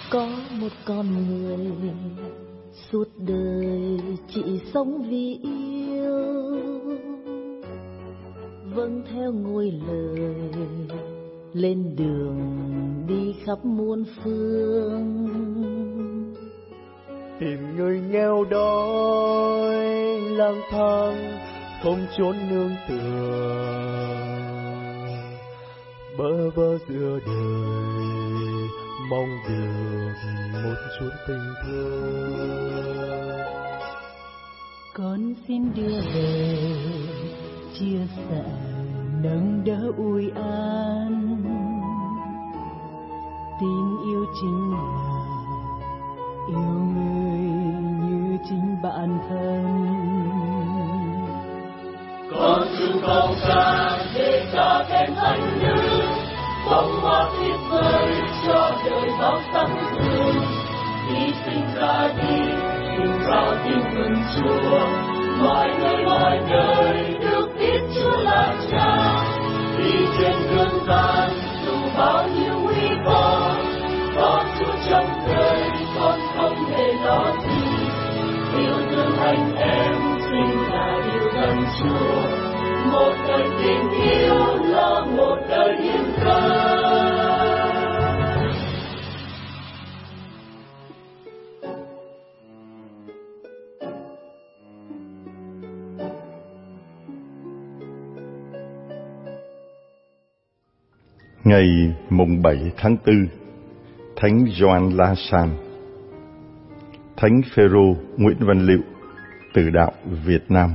Có một con người suốt đời chỉ sống vì yêu, vâng theo ngôi lời lên đường đi khắp muôn phương, tìm người nghèo đói lang thang không chốn nương tựa, bơ vơ giữa đời mong được một chút tình thương. Con xin đưa về chia sẻ nâng đỡ ủi an, tin yêu chính là yêu người như chính bản thân. Con chung không xa để cho thêm anh nữ, bông hoa tuyệt vời cho đời bao sắc hương. Khi sinh ra đi, sinh ra tin mừng Chúa, mọi người được biết Chúa là Cha. Đi trên đường gian dù bao nhiêu nguy cơ, có Chúa trong đời con không hề lo gì. Yêu thương anh em chính là yêu gần Chúa, một đời tình yêu là một đời yên cơn. Ngày mùng 7 tháng 4, Thánh Gioan La San, Thánh Phêrô Nguyễn Văn Liệu, Tử đạo Việt Nam.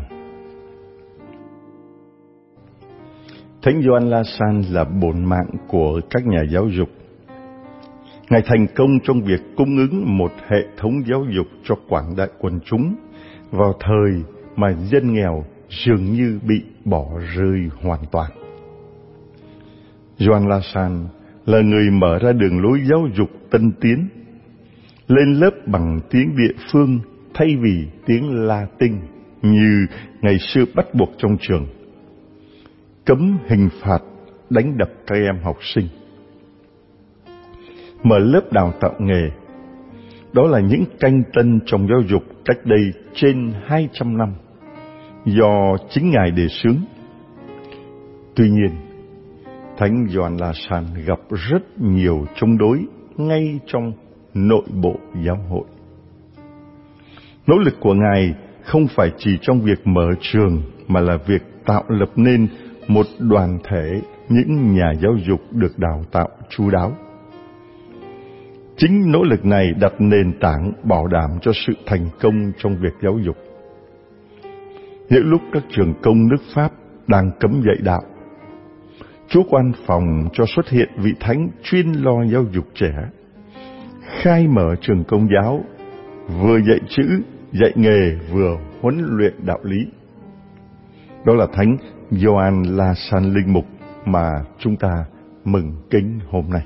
Thánh Gioan La San là bổn mạng của các nhà giáo dục. Ngài thành công trong việc cung ứng một hệ thống giáo dục cho quảng đại quần chúng vào thời mà dân nghèo dường như bị bỏ rơi hoàn toàn. Gioan La San là người mở ra đường lối giáo dục tân tiến, lên lớp bằng tiếng địa phương thay vì tiếng Latin như ngày xưa bắt buộc trong trường, cấm hình phạt đánh đập các em học sinh, mở lớp đào tạo nghề. Đó là những canh tân trong giáo dục cách đây trên 200 năm do chính Ngài đề xướng. Tuy nhiên, Thánh Gioan La San gặp rất nhiều chống đối ngay trong nội bộ giáo hội. Nỗ lực của Ngài không phải chỉ trong việc mở trường, mà là việc tạo lập nên một đoàn thể những nhà giáo dục được đào tạo chu đáo. Chính nỗ lực này đặt nền tảng bảo đảm cho sự thành công trong việc giáo dục. Những lúc các trường công nước Pháp đang cấm dạy đạo, Chúa quan phòng cho xuất hiện vị thánh chuyên lo giáo dục trẻ, khai mở trường công giáo, vừa dạy chữ, dạy nghề, vừa huấn luyện đạo lý. Đó là Thánh Gioan La San linh mục mà chúng ta mừng kính hôm nay.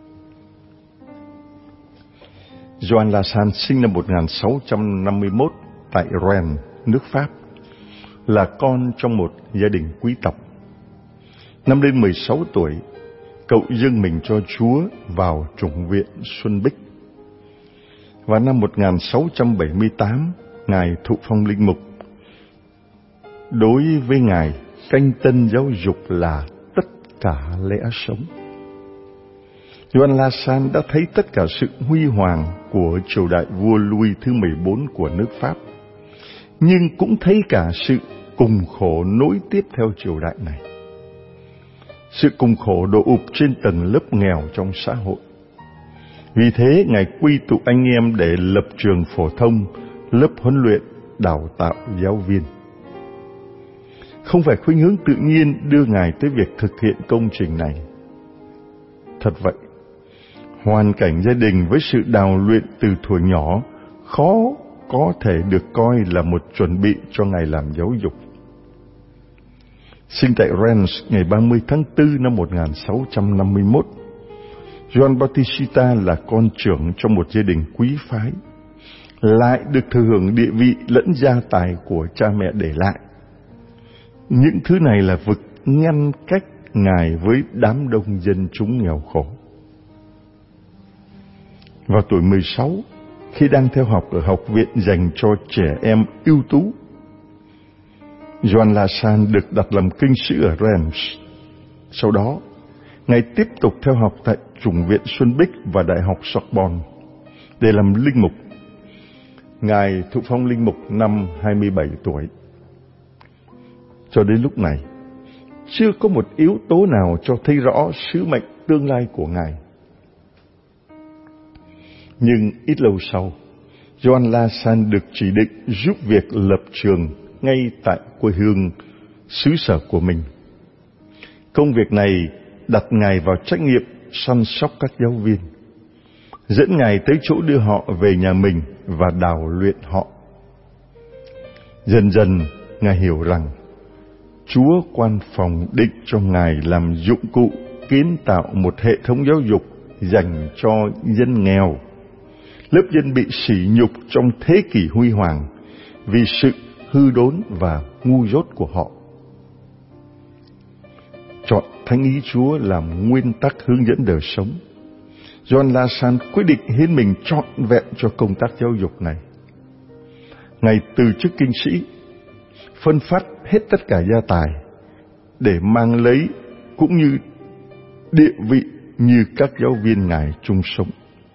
Gioan La San sinh năm 1651 tại Rennes, nước Pháp, là con trong một gia đình quý tộc. Năm lên 16 tuổi, cậu dâng mình cho Chúa vào chủng viện Xuân Bích. Và năm 1678, Ngài thụ phong linh mục. Đối với Ngài, canh tân giáo dục là tất cả lẽ sống. Gioan La San đã thấy tất cả sự huy hoàng của triều đại vua Louis thứ 14 của nước Pháp, nhưng cũng thấy cả sự cùng khổ nối tiếp theo triều đại này. Sự cùng khổ đổ ụp trên tầng lớp nghèo trong xã hội. Vì thế, Ngài quy tụ anh em để lập trường phổ thông, lớp huấn luyện, đào tạo giáo viên. Không phải khuynh hướng tự nhiên đưa Ngài tới việc thực hiện công trình này. Thật vậy, hoàn cảnh gia đình với sự đào luyện từ thuở nhỏ khó có thể được coi là một chuẩn bị cho Ngài làm giáo dục. Sinh tại Rennes ngày 30 tháng 4 năm 1651, Gioan Battista là con trưởng trong một gia đình quý phái, lại được thừa hưởng địa vị lẫn gia tài của cha mẹ để lại. Những thứ này là vực ngăn cách Ngài với đám đông dân chúng nghèo khổ. Vào tuổi 16, khi đang theo học ở học viện dành cho trẻ em ưu tú, Gioan Lassalle được đặt làm kinh sĩ ở Reims. Sau đó, Ngài tiếp tục theo học tại Chủng viện Xuân Bích và Đại học Sorbonne để làm linh mục. Ngài thụ phong linh mục năm 27 tuổi. Cho đến lúc này, chưa có một yếu tố nào cho thấy rõ sứ mệnh tương lai của Ngài. Nhưng ít lâu sau, Gioan Lassalle được chỉ định giúp việc lập trường ngay tại quê hương xứ sở của mình. Công việc này đặt Ngài vào trách nhiệm săn sóc các giáo viên, dẫn Ngài tới chỗ đưa họ về nhà mình và đào luyện họ. Dần dần, Ngài hiểu rằng Chúa quan phòng định cho Ngài làm dụng cụ kiến tạo một hệ thống giáo dục dành cho dân nghèo, lớp dân bị sỉ nhục trong thế kỷ huy hoàng vì sự hư đốn và ngu dốt của họ. Chọn Thánh ý Chúa làm nguyên tắc hướng dẫn đời sống, Gioan Lassalle quyết định hiến mình trọn vẹn cho công tác giáo dục này. Ngài từ chức kinh sĩ, phân phát hết tất cả gia tài để mang lấy cũng như địa vị như các giáo viên Ngài chung sống.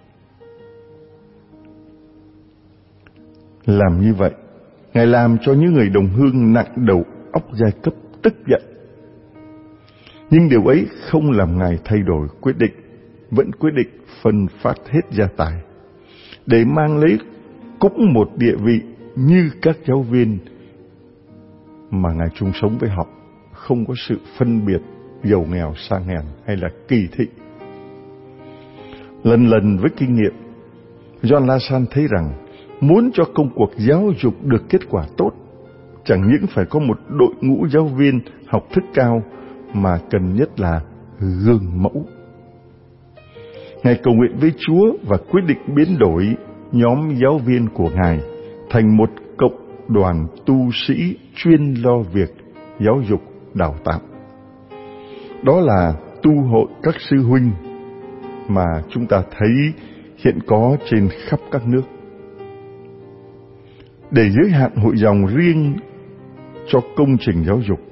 Làm như vậy, Ngài làm cho những người đồng hương nặng đầu óc giai cấp tức giận. Nhưng điều ấy không làm Ngài thay đổi quyết định, vẫn quyết định phân phát hết gia tài để mang lấy cũng một địa vị như các giáo viên mà Ngài chung sống với họ, không có sự phân biệt giàu nghèo sang hèn hay là kỳ thị. Lần lần với kinh nghiệm, Gioan Lassalle thấy rằng muốn cho công cuộc giáo dục được kết quả tốt, chẳng những phải có một đội ngũ giáo viên học thức cao, mà cần nhất là gương mẫu. Ngài cầu nguyện với Chúa và quyết định biến đổi nhóm giáo viên của Ngài thành một cộng đoàn tu sĩ chuyên lo việc giáo dục đào tạo. Đó là tu hội các sư huynh mà chúng ta thấy hiện có trên khắp các nước. Để giới hạn hội dòng riêng cho công trình giáo dục,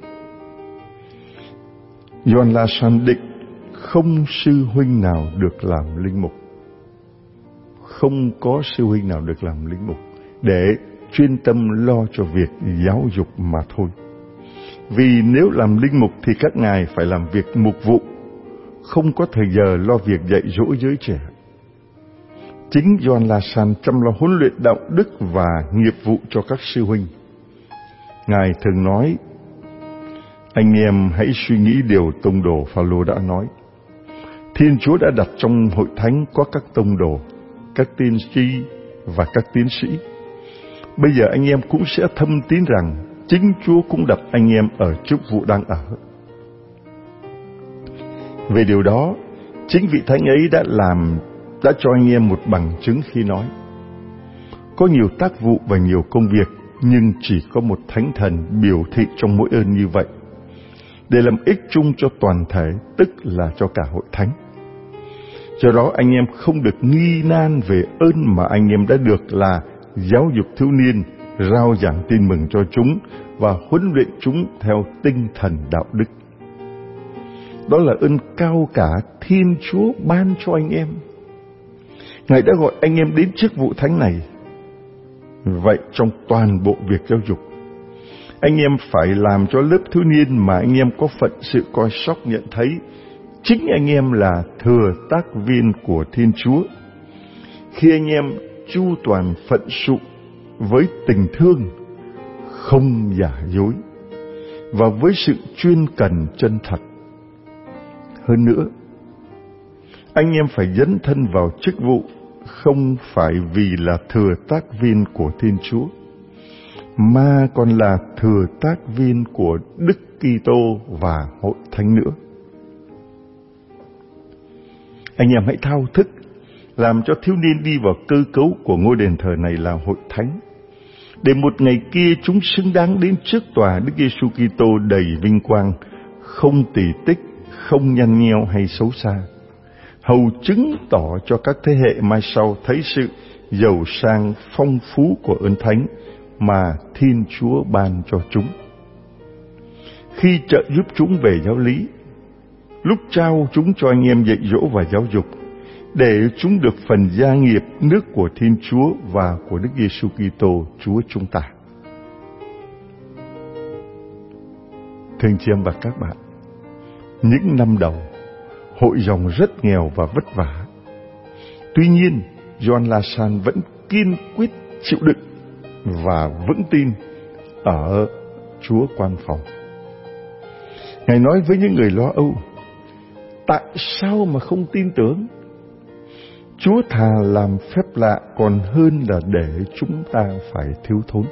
Gioan Lassalle định không sư huynh nào được làm linh mục. Không có sư huynh nào được làm linh mục để chuyên tâm lo cho việc giáo dục mà thôi. Vì nếu làm linh mục thì các ngài phải làm việc mục vụ, không có thời giờ lo việc dạy dỗ giới trẻ. Chính Gioan Lassalle chăm lo huấn luyện đạo đức và nghiệp vụ cho các sư huynh. Ngài thường nói: anh em hãy suy nghĩ điều tông đồ Phao-lô đã nói. Thiên Chúa đã đặt trong hội thánh có các tông đồ, các tiên tri và các tiến sĩ. Bây giờ anh em cũng sẽ thâm tín rằng chính Chúa cũng đặt anh em ở chức vụ đang ở. Về điều đó, chính vị thánh ấy đã cho anh em một bằng chứng khi nói: có nhiều tác vụ và nhiều công việc, nhưng chỉ có một thánh thần biểu thị trong mỗi ơn như vậy, để làm ích chung cho toàn thể, tức là cho cả hội thánh. Do đó anh em không được nghi nan về ơn mà anh em đã được là giáo dục thiếu niên, rao giảng tin mừng cho chúng và huấn luyện chúng theo tinh thần đạo đức. Đó là ơn cao cả Thiên Chúa ban cho anh em. Ngài đã gọi anh em đến chức vụ thánh này. Vậy trong toàn bộ việc giáo dục, anh em phải làm cho lớp thiếu niên mà anh em có phận sự coi sóc nhận thấy chính anh em là thừa tác viên của Thiên Chúa. Khi anh em chu toàn phận sự với tình thương, không giả dối, và với sự chuyên cần chân thật. Hơn nữa, anh em phải dấn thân vào chức vụ không phải vì là thừa tác viên của Thiên Chúa, mà còn là thừa tác viên của Đức Kitô và hội thánh nữa. Anh em hãy thao thức làm cho thiếu niên đi vào cơ cấu của ngôi đền thờ này là hội thánh, để một ngày kia chúng xứng đáng đến trước tòa Đức Giêsu Kitô đầy vinh quang, không tì tích, không nhăn nheo hay xấu xa, hầu chứng tỏ cho các thế hệ mai sau thấy sự giàu sang phong phú của ơn thánh mà Thiên Chúa ban cho chúng. Khi trợ giúp chúng về giáo lý, lúc trao chúng cho anh em dạy dỗ và giáo dục, để chúng được phần gia nghiệp nước của Thiên Chúa và của Đức Giêsu Kitô Chúa chúng ta. Thưa anh chị em và các bạn, những năm đầu, hội dòng rất nghèo và vất vả. Tuy nhiên, Gioan La Salle vẫn kiên quyết chịu đựng và vững tin ở Chúa Quan Phòng. Ngài nói với những người lo âu: tại sao mà không tin tưởng? Chúa thà làm phép lạ còn hơn là để chúng ta phải thiếu thốn.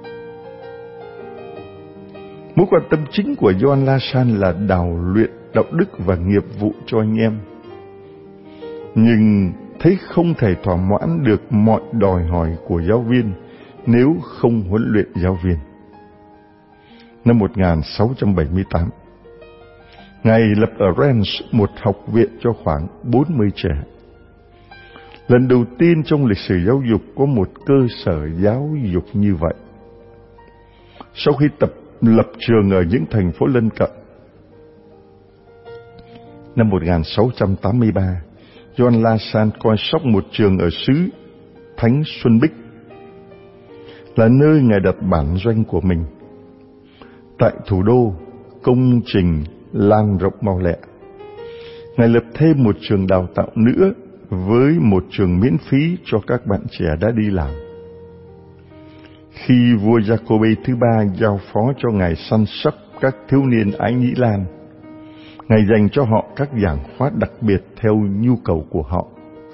Mối quan tâm chính của Gioan La Salle là đào luyện đạo đức và nghiệp vụ cho anh em. Nhưng thấy không thể thỏa mãn được mọi đòi hỏi của giáo viên nếu không huấn luyện giáo viên. Năm 1678, Ngài lập ở Rennes một học viện cho khoảng 40 trẻ. Lần đầu tiên trong lịch sử giáo dục có một cơ sở giáo dục như vậy. Sau khi lập trường ở những thành phố lân cận, năm 1683, Gioan La Salle coi sóc một trường ở xứ Thánh Xuân Bích, là nơi Ngài đặt bản doanh của mình. Tại thủ đô, công trình lan rộng mau lẹ. Ngài lập thêm một trường đào tạo nữa với một trường miễn phí cho các bạn trẻ đã đi làm. Khi vua Jacobi thứ ba giao phó cho Ngài săn sóc các thiếu niên ái nhĩ Lan, Ngài dành cho họ các giảng khóa đặc biệt theo nhu cầu của họ.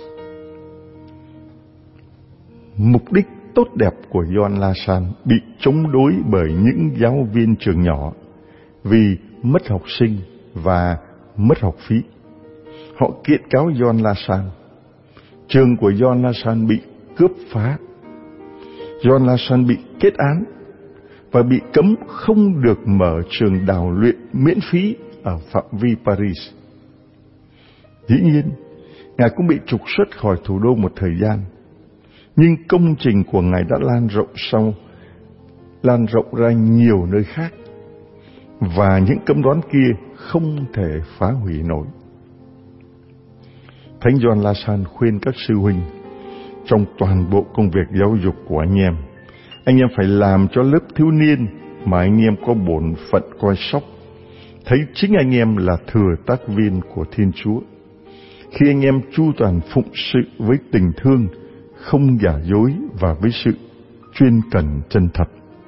Mục đích tốt đẹp của Gioan La Salle bị chống đối bởi những giáo viên trường nhỏ vì mất học sinh và mất học phí. Họ kiện cáo Gioan La Salle. Trường của Gioan La Salle bị cướp phá. Gioan La Salle bị kết án và bị cấm không được mở trường đào luyện miễn phí ở phạm vi Paris. Dĩ nhiên, Ngài cũng bị trục xuất khỏi thủ đô một thời gian. Nhưng công trình của Ngài đã lan rộng ra nhiều nơi khác, và những cấm đoán kia không thể phá hủy nổi. Thánh Gioan La Salle khuyên các sư huynh, trong toàn bộ công việc giáo dục của anh em phải làm cho lớp thiếu niên mà anh em có bổn phận coi sóc thấy chính anh em là thừa tác viên của Thiên Chúa. Khi anh em chu toàn phụng sự với tình thương, không giả dối và với sự chuyên cần chân thật.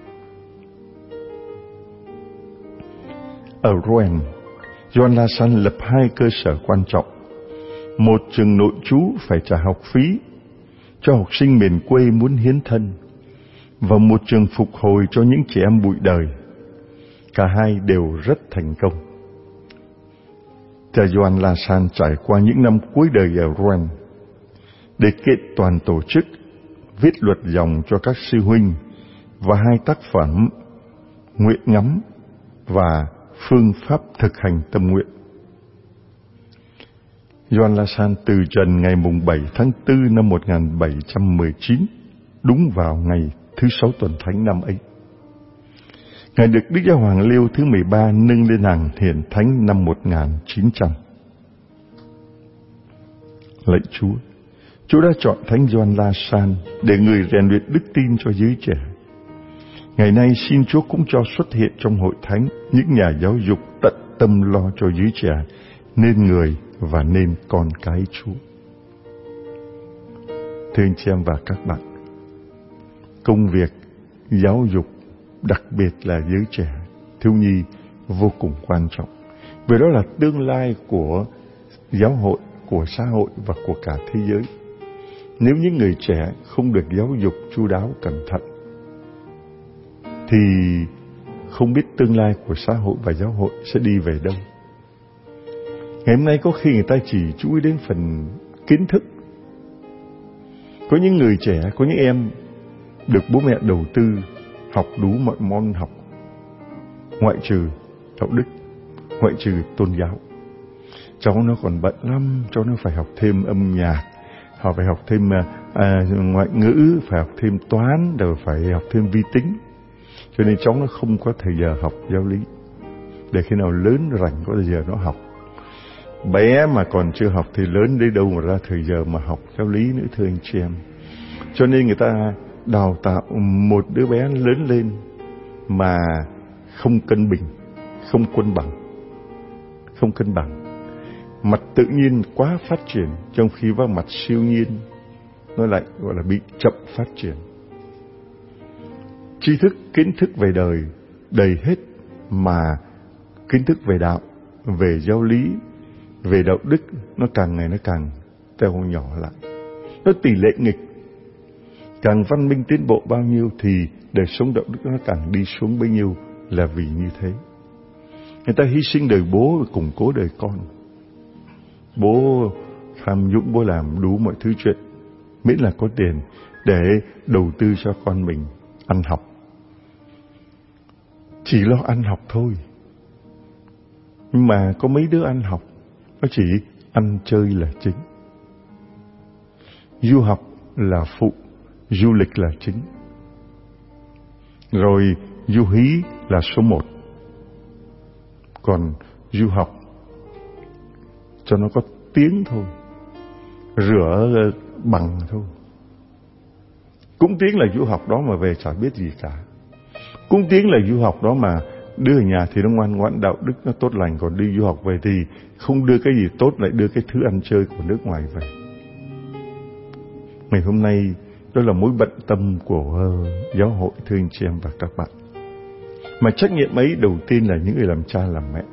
Ở Rouen, Gioan La Salle lập 2 cơ sở quan trọng. Một trường nội trú phải trả học phí cho học sinh miền quê muốn hiến thân, và một trường phục hồi cho những trẻ em bụi đời. Cả hai đều rất thành công. Cha Gioan La Salle trải qua những năm cuối đời ở Rouen để kiện toàn tổ chức, viết luật dòng cho các sư huynh và 2 tác phẩm Nguyện ngắm và Phương pháp thực hành tâm nguyện. Gioan La Salle từ trần ngày 7 tháng 4 năm 1719, đúng vào ngày thứ 6 tuần thánh năm ấy. Ngài được Đức Giáo Hoàng Leo thứ 13 nâng lên hàng hiển thánh năm 1900. Lạy Chúa, Chúa đã chọn Thánh Gioan La Salle để người rèn luyện đức tin cho giới trẻ. Ngày nay xin Chúa cũng cho xuất hiện trong hội thánh những nhà giáo dục tận tâm lo cho giới trẻ nên người và nên con cái Chúa. Thưa anh chị em và các bạn, công việc giáo dục, đặc biệt là giới trẻ, thiếu nhi vô cùng quan trọng. Vì đó là tương lai của giáo hội, của xã hội và của cả thế giới. Nếu những người trẻ không được giáo dục chu đáo cẩn thận thì không biết tương lai của xã hội và giáo hội sẽ đi về đâu. Ngày hôm nay có khi người ta chỉ chú ý đến phần kiến thức. Có những người trẻ, có những em được bố mẹ đầu tư học đủ mọi môn học, ngoại trừ đạo đức, ngoại trừ tôn giáo. cháu nó còn bận lắm, cháu nó phải học thêm âm nhạc, họ phải học thêm ngoại ngữ, phải học thêm toán, rồi phải học thêm vi tính. Cho nên cháu nó không có thời giờ học giáo lý. Để khi nào lớn rảnh có thời giờ nó học. Bé mà còn chưa học thì lớn đến đâu mà ra thời giờ mà học giáo lý nữa, thưa anh chị em. Cho nên người ta đào tạo một đứa bé lớn lên mà không cân bình, không cân bằng. Mặt tự nhiên quá phát triển, trong khi vào mặt siêu nhiên nó lại gọi là bị chậm phát triển. Tri thức, kiến thức về đời đầy hết, mà kiến thức về đạo, về giáo lý, về đạo đức nó càng ngày nó càng teo nhỏ lại. Nó tỷ lệ nghịch. Càng văn minh tiến bộ bao nhiêu thì đời sống đạo đức nó càng đi xuống bấy nhiêu, là vì như thế. Người ta hy sinh đời bố để củng cố đời con. Bố tham nhũng, bố làm đủ mọi thứ chuyện, miễn là có tiền để đầu tư cho con mình ăn học. Chỉ lo ăn học thôi. Nhưng mà có mấy đứa ăn học, nó chỉ ăn chơi là chính. Du học là phụ, du lịch là chính. Rồi du hí là số 1. Còn du học cho nó có tiếng thôi, rửa bằng thôi. Cũng tiếng là du học đó mà về chả biết gì cả. Cũng tiếng là du học đó mà đưa ở nhà thì nó ngoan ngoãn, đạo đức nó tốt lành. Còn đi du học về thì không đưa cái gì tốt, lại đưa cái thứ ăn chơi của nước ngoài về. Ngày hôm nay đó là mối bận tâm của giáo hội, thưa anh chị em và các bạn. Mà trách nhiệm ấy đầu tiên là những người làm cha làm mẹ.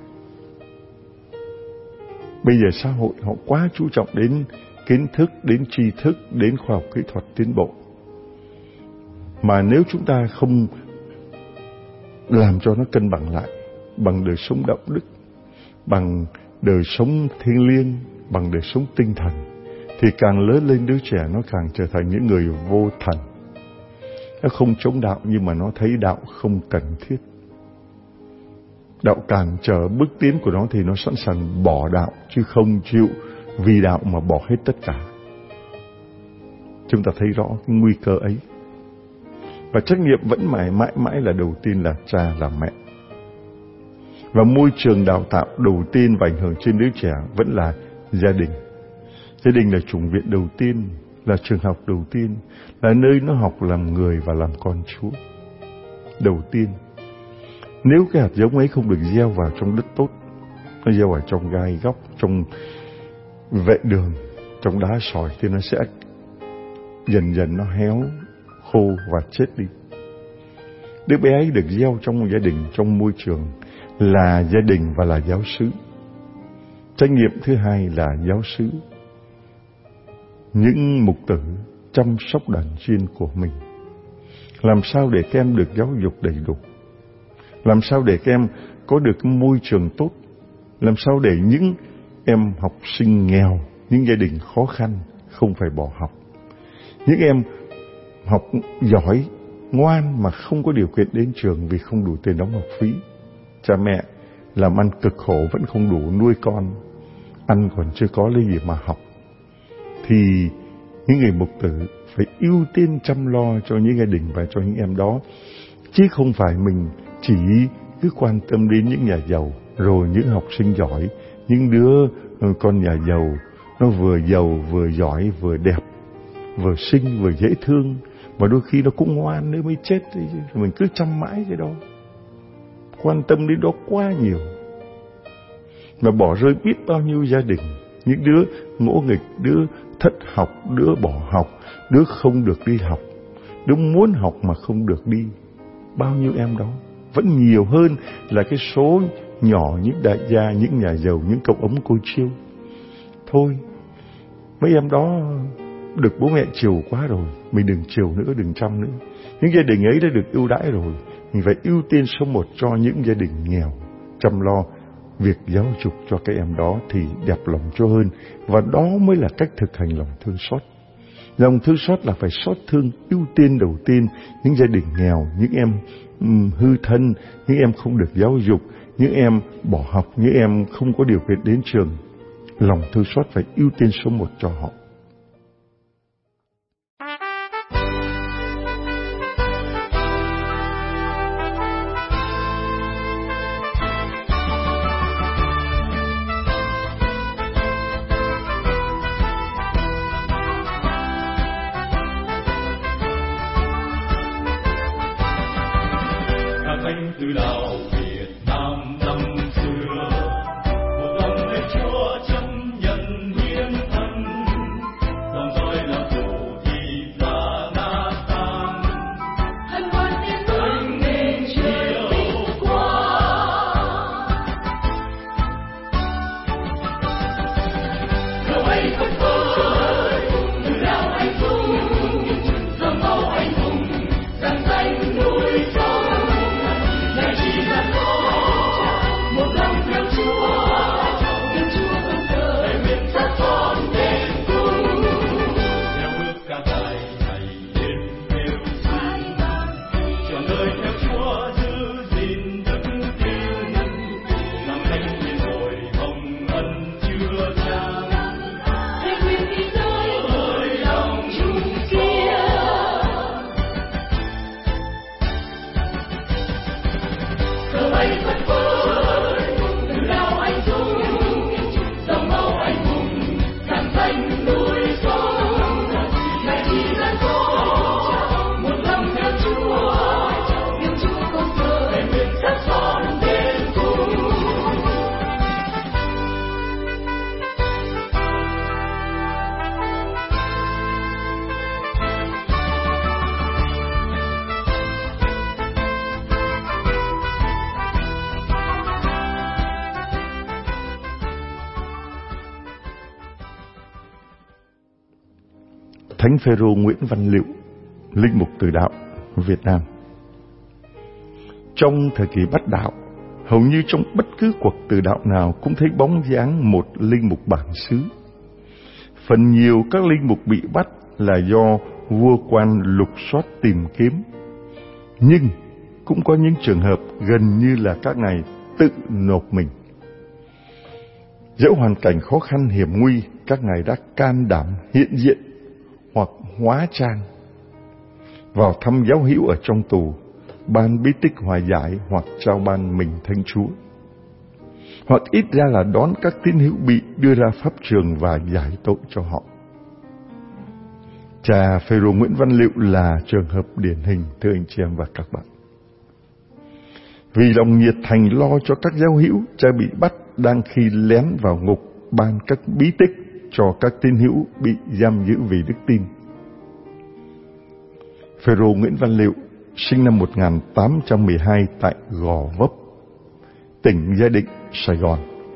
Bây giờ xã hội họ quá chú trọng đến kiến thức, đến tri thức, đến khoa học kỹ thuật tiến bộ. Mà nếu chúng ta không làm cho nó cân bằng lại bằng đời sống đạo đức, bằng đời sống thiêng liêng, bằng đời sống tinh thần, thì càng lớn lên đứa trẻ nó càng trở thành những người vô thần. Nó không chống đạo nhưng mà nó thấy đạo không cần thiết. Đạo cản trở bước tiến của nó thì nó sẵn sàng bỏ đạo, chứ không chịu vì đạo mà bỏ hết tất cả. Chúng ta thấy rõ cái nguy cơ ấy. Và trách nhiệm vẫn mãi mãi là đầu tiên là cha là mẹ. Và môi trường đào tạo đầu tiên và ảnh hưởng trên đứa trẻ vẫn là gia đình. Gia đình là chủng viện đầu tiên, là trường học đầu tiên, là nơi nó học làm người và làm con Chúa. Đầu tiên, nếu cái hạt giống ấy không được gieo vào trong đất tốt, nó gieo vào trong gai góc, trong vệ đường, trong đá sỏi, thì nó sẽ dần dần nó héo, khô và chết đi. Đứa bé ấy được gieo trong một gia đình, trong môi trường là gia đình và là giáo xứ. Trách nhiệm thứ hai là giáo xứ. Những mục tử chăm sóc đàn chiên của mình. Làm sao để các em được giáo dục đầy đủ? Làm sao để các em có được môi trường tốt? Làm sao để những em học sinh nghèo, những gia đình khó khăn không phải bỏ học? Những em học giỏi, ngoan mà không có điều kiện đến trường vì không đủ tiền đóng học phí. Cha mẹ làm ăn cực khổ vẫn không đủ nuôi con, ăn còn chưa có lấy gì mà học. Thì những người mục tử phải ưu tiên chăm lo cho những gia đình và cho những em đó. Chứ không phải mình chỉ cứ quan tâm đến những nhà giàu, rồi những học sinh giỏi, những đứa con nhà giàu, nó vừa giàu, vừa giỏi, vừa đẹp, vừa xinh, vừa dễ thương, mà đôi khi nó cũng ngoan nữa mới chết. Mình cứ chăm mãi cái đó, quan tâm đến đó quá nhiều, mà bỏ rơi biết bao nhiêu gia đình. Những đứa ngỗ nghịch, đứa thất học, đứa bỏ học, đứa không được đi học, đứa muốn học mà không được đi. Bao nhiêu em đó vẫn nhiều hơn là cái số nhỏ những đại gia, những nhà giàu, những cậu ấm cô chiêu. Thôi, mấy em đó được bố mẹ chiều quá rồi, mình đừng chiều nữa, đừng chăm nữa. Những gia đình ấy đã được ưu đãi rồi, mình phải ưu tiên số 1 cho những gia đình nghèo, chăm lo việc giáo dục cho các em đó thì đẹp lòng Chúa hơn. Và đó mới là cách thực hành lòng thương xót. Lòng thương xót là phải xót thương ưu tiên đầu tiên những gia đình nghèo, những em hư thân, những em không được giáo dục, những em bỏ học, những em không có điều kiện đến trường. lòng thương xót phải ưu tiên số 1 cho họ. Từ đạo Việt Nam năm xưa, một lòng lên Chúa chấp nhận hiến thân, dòng dõi là chủ thì ra nát tan. Hân hoan tiếng anh nên chiều qua, dẫu ấy không khơi từ đạo anh dũng, dòng máu anh hùng rạng danh núi sông. Thánh Phêrô Nguyễn Văn Liệu, linh mục Từ Đạo, Việt Nam. Trong thời kỳ bắt đạo, hầu như trong bất cứ cuộc Từ Đạo nào cũng thấy bóng dáng một linh mục bản xứ. Phần nhiều các linh mục bị bắt là do vua quan lục soát tìm kiếm, nhưng cũng có những trường hợp gần như là các ngài tự nộp mình. Dẫu hoàn cảnh khó khăn hiểm nguy, các ngài đã can đảm hiện diện hoặc hóa trang vào thăm giáo hữu ở trong tù, ban bí tích hòa giải hoặc trao ban mình thánh Chúa, hoặc ít ra là đón các tín hữu bị đưa ra pháp trường và giải tội cho họ. Cha Phêrô Nguyễn Văn Liệu là trường hợp điển hình, thưa anh chị em và các bạn. Vì lòng nhiệt thành lo cho các giáo hữu, cha bị bắt đang khi lén vào ngục ban các bí tích cho các tín hữu bị giam giữ vì đức tin. Phêrô Nguyễn Văn Liệu sinh năm 1812 tại Gò Vấp, tỉnh Gia Định, Sài Gòn.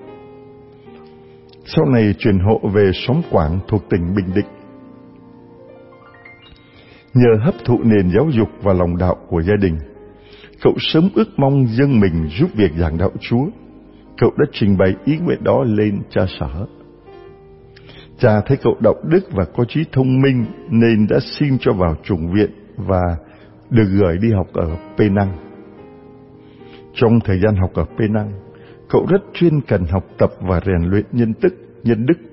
Sau này chuyển hộ về xóm Quảng thuộc tỉnh Bình Định. Nhờ hấp thụ nền giáo dục và lòng đạo của gia đình, cậu sớm ước mong dâng mình giúp việc giảng đạo Chúa. Cậu đã trình bày ý nguyện đó lên cha sở. Cha thấy cậu đạo đức và có trí thông minh nên đã xin cho vào chủng viện và được gửi đi học ở Penang. Trong thời gian học ở Penang, cậu rất chuyên cần học tập và rèn luyện nhân đức.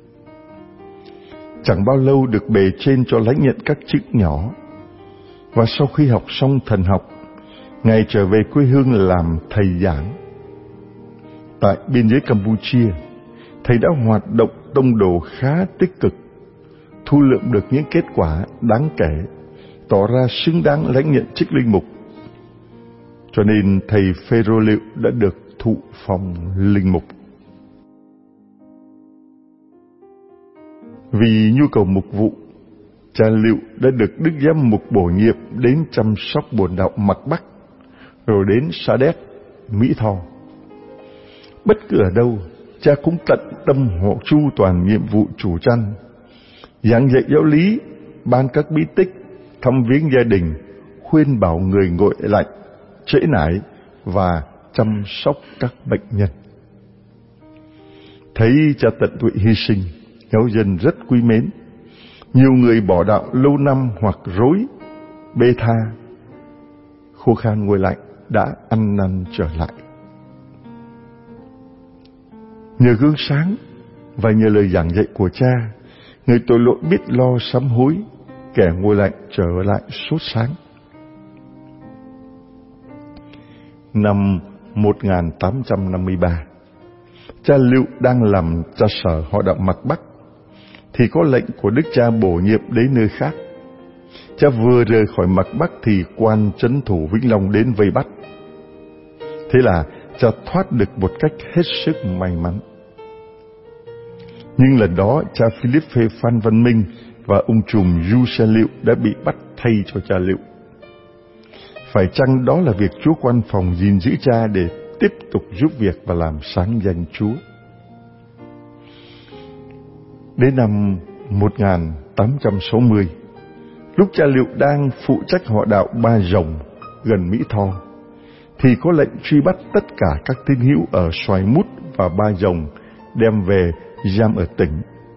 Chẳng bao lâu được bề trên cho lãnh nhận các chức nhỏ, và sau khi học xong thần học, ngài trở về quê hương làm thầy giảng. Tại biên giới Campuchia, thầy đã hoạt động tông đồ khá tích cực, thu lượm được những kết quả đáng kể, tỏ ra xứng đáng lãnh nhận chức linh mục. Cho nên thầy Phêrô Liệu đã được thụ phong linh mục. Vì nhu cầu mục vụ, cha Liệu đã được Đức Giám mục bổ nhiệm đến chăm sóc bồn đạo Mạc Bắc, rồi đến Sa Đéc, Mỹ Tho. Bất cứ ở đâu, cha cũng tận tâm hộ chu toàn nhiệm vụ chủ chăn, giảng dạy giáo lý, ban các bí tích, thăm viếng gia đình, khuyên bảo người nguội lạnh, trễ nải và chăm sóc các bệnh nhân. Thấy cha tận tụy hy sinh, giáo dân rất quý mến. Nhiều người bỏ đạo lâu năm hoặc rối, bê tha, khô khan nguội lạnh đã ăn năn trở lại. Nhờ gương sáng, Và nhờ lời giảng dạy của Cha, người tội lỗi biết lo sám hối, kẻ ngồi lạnh trở lại sốt sáng. Năm 1853, cha Liệu đang làm cha sở họ Đạo Mạc Bắc, thì có lệnh của Đức Cha bổ nhiệm đến nơi khác. Cha vừa rời khỏi Mạc Bắc thì quan trấn thủ Vĩnh Long đến vây bắt. Thế là cha thoát được một cách hết sức may mắn. Nhưng lần đó cha Philippe Phan Văn Minh và ông trùm Du Xe Liệu đã bị bắt thay cho cha Liệu. Phải chăng đó là việc Chúa quan phòng gìn giữ cha để tiếp tục giúp việc và làm sáng danh Chúa? Đến năm 1860, lúc cha Liệu đang phụ trách họ Đạo Ba Rồng gần Mỹ Tho, thì có lệnh truy bắt tất cả các tín hữu ở Xoài Mút và Ba Rồng, đem về giam ở tỉnh.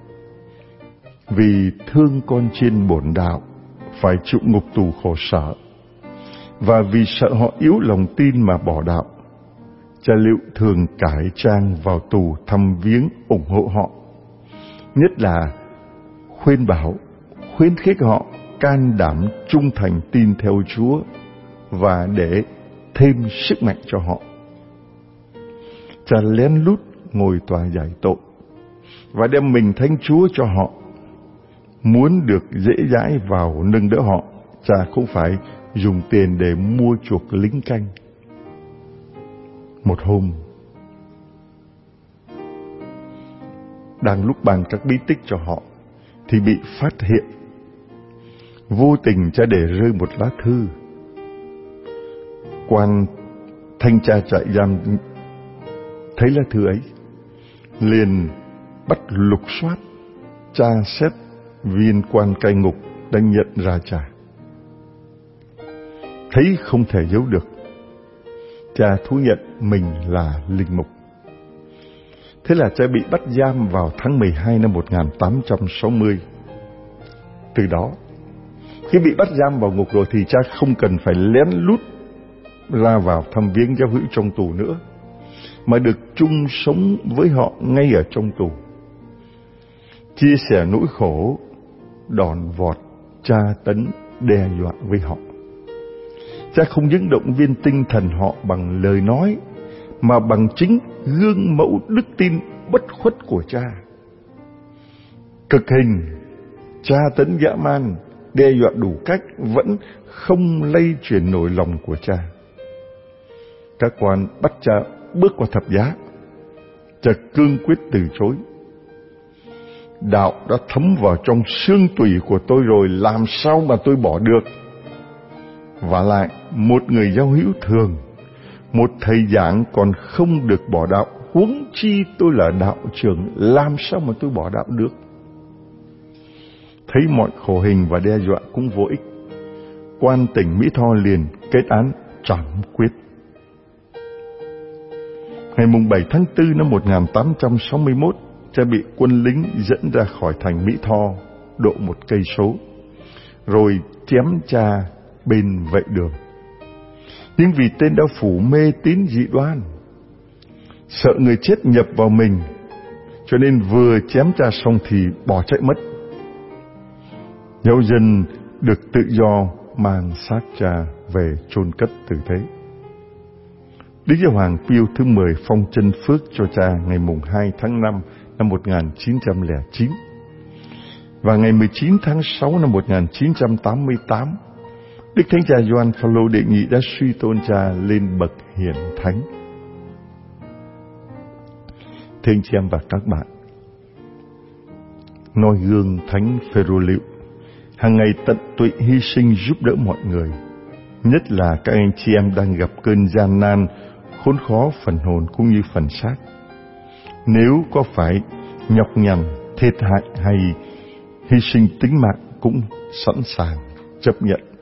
Vì thương con chiên bổn đạo phải chịu ngục tù khổ sở, và vì sợ họ yếu lòng tin mà bỏ đạo, cha Liệu thường cải trang vào tù thăm viếng ủng hộ họ, nhất là khuyên bảo, khuyến khích họ can đảm trung thành tin theo Chúa và để thêm sức mạnh cho họ. Cha lén lút ngồi tòa giải tội và đem mình thánh Chúa cho họ. Muốn được dễ dãi vào nâng đỡ họ, cha không phải dùng tiền để mua chuộc lính canh. Một hôm, đang lúc bàn các bí tích cho họ thì bị phát hiện. Vô tình cha để rơi một lá thư. Quan thanh tra trại giam thấy lá thư ấy, liền bắt lục soát, tra xét. Viên quan cai ngục đã nhận ra cha. Thấy không thể giấu được, cha thú nhận mình là linh mục. Thế là cha bị bắt giam vào tháng 12 năm 1860. Từ đó, khi bị bắt giam vào ngục rồi thì cha không cần phải lén lút ra vào thăm viếng giáo hữu trong tù nữa, mà được chung sống với họ ngay ở trong tù, chia sẻ nỗi khổ, đòn vọt, tra tấn, đe dọa với họ. Cha không những động viên tinh thần họ bằng lời nói, mà bằng chính gương mẫu đức tin bất khuất của cha. Cực hình, tra tấn dã man, đe dọa đủ cách vẫn không lay chuyển nổi lòng của cha. Các quan bắt cha bước qua thập giá, cha cương quyết từ chối. Đạo đã thấm vào trong xương tủy của tôi rồi, làm sao mà tôi bỏ được? Vả lại, một người giáo hữu thường, một thầy giảng còn không được bỏ đạo, huống chi tôi là đạo trưởng, làm sao mà tôi bỏ đạo được? Thấy mọi khổ hình và đe dọa cũng vô ích, quan tỉnh Mỹ Tho liền kết án trảm quyết. Ngày 7 tháng 4 năm 1861, cha bị quân lính dẫn ra khỏi thành Mỹ Tho độ 1 cây số, rồi chém cha bên vệ đường. Nhưng vì tên đạo phủ mê tín dị đoan, sợ người chết nhập vào mình, cho nên vừa chém cha xong thì bỏ chạy mất. Giáo dân được tự do mang xác cha về chôn cất tử tế. Đức Giáo hoàng Pio thứ 10 phong chân phước cho cha ngày 2 tháng 5 năm 1909. Và ngày 19 tháng 6 năm 1988, Đức Thánh Cha Gioan Phaolô đệ nhị đã suy tôn cha lên bậc hiển thánh. Thưa anh chị em và các bạn, noi gương Thánh Phêrô Liệu hàng ngày tận tụy hy sinh giúp đỡ mọi người, nhất là các anh chị em đang gặp cơn gian nan, khốn khó phần hồn cũng như phần xác. Nếu có phải nhọc nhằn, thiệt hại hay hy sinh tính mạng cũng sẵn sàng chấp nhận.